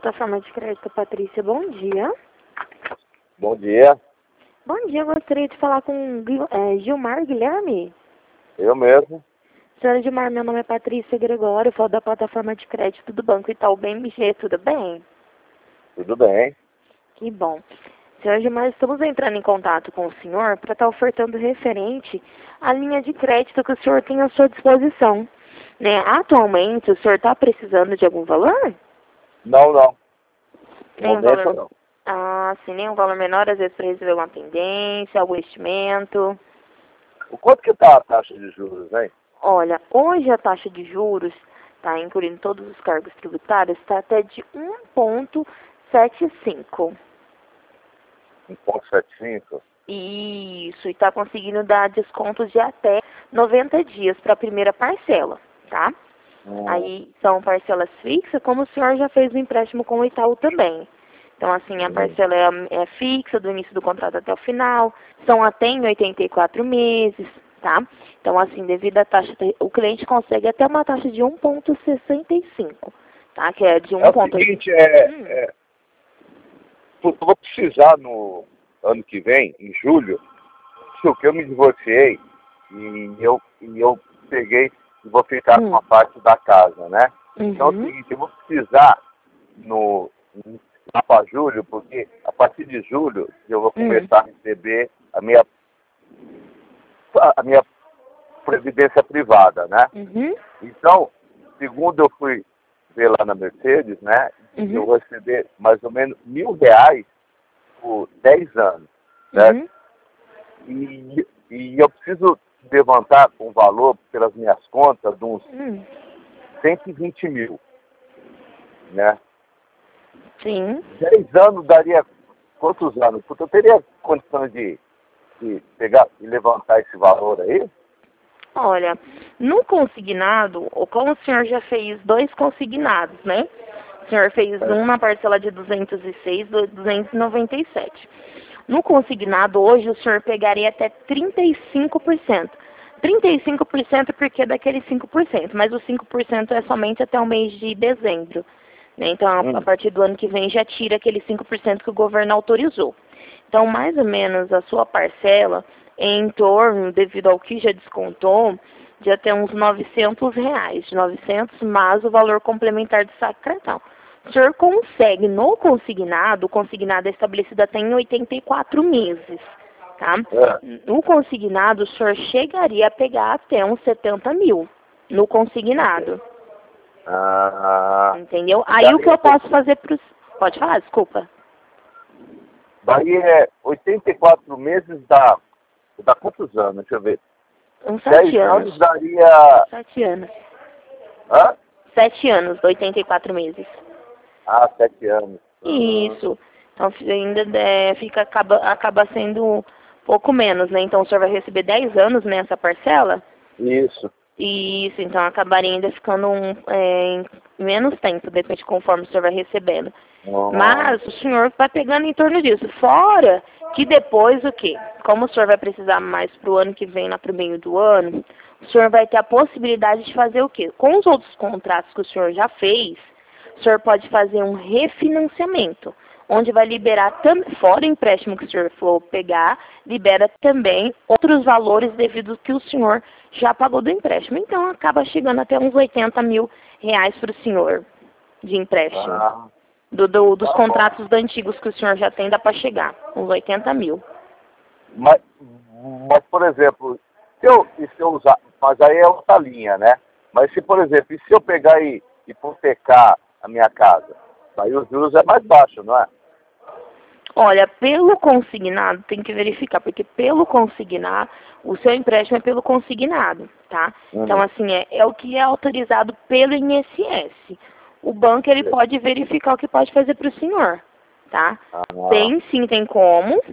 plataforma de crédito, Patrícia. Bom dia. Bom dia, Bom dia, gostaria de falar com Gilmar Guilherme. eu mesmo. Senhora Gilmar, meu nome é Patrícia Gregório, falo da plataforma de crédito do Banco Itaú BMG, tudo bem? Tudo bem. Que bom. Senhora Gilmar, estamos entrando em contato com o senhor para estar ofertando referente à linha de crédito que o senhor tem à sua disposição. Né? Atualmente, o senhor está precisando de algum valor? Não, não. No Nenhum momento valor? não. Ah, sim, nenhum valor menor, às vezes para receber uma pendência, algum investimento. O quanto que tá a taxa de juros, hein? Olha, hoje a taxa de juros, tá, incluindo todos os cargos tributários, está até de 1,75. 1,75? Isso, e está conseguindo dar descontos de até 90 dias para a primeira parcela, tá? Aí são parcelas fixas, como o senhor já fez o empréstimo com o Itaú também. Então, assim, a parcela é fixa, do início do contrato até o final, são até em 84 meses, tá? Então, assim, devido à taxa, o cliente consegue até uma taxa de 1,65, tá? Que é de 1. É o seguinte, eu vou precisar no ano que vem, em julho, porque eu me divorciei e eu peguei e vou ficar com uma parte da casa, né? Então é o seguinte, eu vou precisar lá para julho, porque a partir de julho eu vou começar a receber a minha previdência privada, né? Então, segundo eu fui ver lá na Mercedes, né? Eu vou receber mais ou menos R$ 1.000 por 10 anos, certo? E eu preciso levantar um valor pelas minhas contas de uns 120 mil, né? Sim. 10 anos daria quantos anos? Porque eu teria condições de pegar e levantar esse valor aí? Olha, no consignado, ou como o senhor já fez 2 consignados, né? O senhor fez um na parcela de 206, 297. No consignado, hoje, o senhor pegaria até 35%. 35% porque é daquele 5%, mas o 5% é somente até o mês de dezembro. Né? Então, a partir do ano que vem, já tira aquele 5% que o governo autorizou. Então, mais ou menos, a sua parcela é em torno, devido ao que já descontou, de até uns R$ 900, 900 mais o valor complementar do saque cartão. O senhor consegue, no consignado, o consignado é estabelecido até em 84 meses, tá? No consignado, o senhor chegaria a pegar até uns 70 mil, no consignado. Entendeu? Aí o que eu posso fazer para os... Pode falar, desculpa. Daí 84 meses dá quantos anos? Deixa eu ver. Uns 7 anos. 10 anos daria... 7 anos. Hã? 7 anos, 84 meses. 7 anos. Isso. Então ainda acaba sendo pouco menos, né? Então o senhor vai receber 10 anos nessa parcela? Isso. Isso, então acabaria ainda ficando em menos tempo, depende conforme o senhor vai recebendo. Mas o senhor vai pegando em torno disso. Fora que depois o quê? Como o senhor vai precisar mais para o ano que vem, lá para o meio do ano, o senhor vai ter a possibilidade de fazer o quê? Com os outros contratos que o senhor já fez, o senhor pode fazer um refinanciamento, onde vai liberar, fora o empréstimo que o senhor for pegar, libera também outros valores devido ao que o senhor já pagou do empréstimo. Então, acaba chegando até uns R$ 80 mil para o senhor de empréstimo. Dos contratos antigos que o senhor já tem, dá para chegar, uns 80 mil. Mas, por exemplo, se eu usar, mas aí é outra linha, né? Mas se, por exemplo, se eu pegar e hipotecar a minha casa, aí os juros é mais baixo, não é? Olha, pelo consignado, tem que verificar, porque pelo consignado, o seu empréstimo é pelo consignado, tá? Então, assim, é o que é autorizado pelo INSS. O banco, ele pode verificar o que pode fazer para o senhor, tá? Tem, sim, tem como.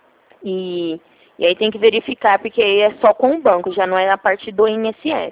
E aí tem que verificar, porque aí é só com o banco, já não é a parte do INSS.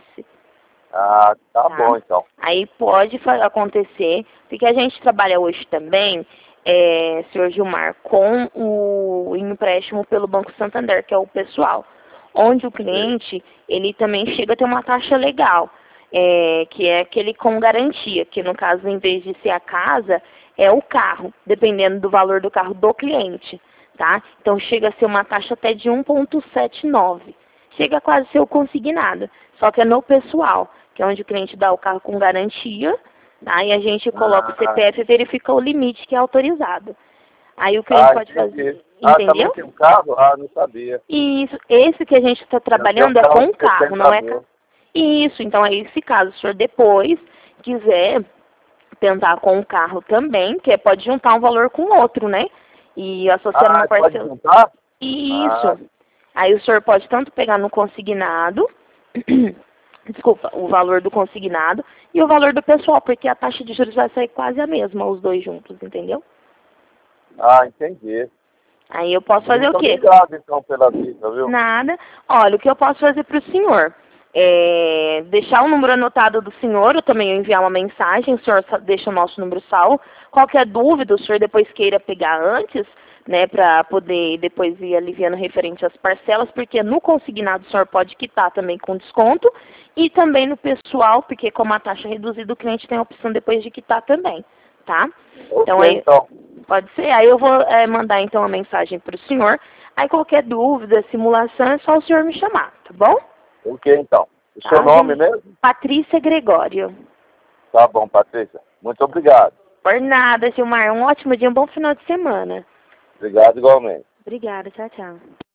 Tá bom, então. Aí pode acontecer, porque a gente trabalha hoje também, senhor Gilmar, com o empréstimo pelo Banco Santander, que é o pessoal, onde o cliente, ele também chega a ter uma taxa legal. que é aquele com garantia, que no caso, em vez de ser a casa, é o carro, dependendo do valor do carro do cliente, tá? Então chega a ser uma taxa até de 1,79. Chega a quase ser o consignado, só que é no pessoal, que é onde o cliente dá o carro com garantia, tá? E a gente coloca o CPF e verifica o limite que é autorizado. Aí o cliente pode fazer, entendeu? Também tem um carro? Ah, não sabia. Isso, esse que a gente está trabalhando é com o carro, não é... Isso, então aí se caso o senhor depois quiser tentar com o carro também, que pode juntar um valor com o outro, né? E associar uma parcela. Pode juntar? Isso. Aí o senhor pode tanto pegar no consignado, desculpa, o valor do consignado e o valor do pessoal, porque a taxa de juros vai sair quase a mesma, os dois juntos, entendeu? Ah, entendi. Aí eu posso fazer o quê? Obrigado, então, pela vida, viu? Nada. Olha, o que eu posso fazer para o senhor é deixar o número anotado do senhor, ou também enviar uma mensagem, o senhor deixa o nosso número salvo. Qualquer dúvida, o senhor depois queira pegar antes, né, para poder depois ir aliviando referente às parcelas, porque no consignado o senhor pode quitar também com desconto, e também no pessoal, porque como a taxa é reduzida, o cliente tem a opção depois de quitar também, tá? Então, aí, pode ser. Aí eu vou mandar então a mensagem para o senhor. Aí qualquer dúvida, simulação, é só o senhor me chamar, tá bom? Ok, então. O seu nome mesmo? Patrícia Gregório. Tá bom, Patrícia. Muito obrigado. Por nada, Gilmar. Um ótimo dia, um bom final de semana. Obrigado igualmente. Obrigada. Tchau, tchau.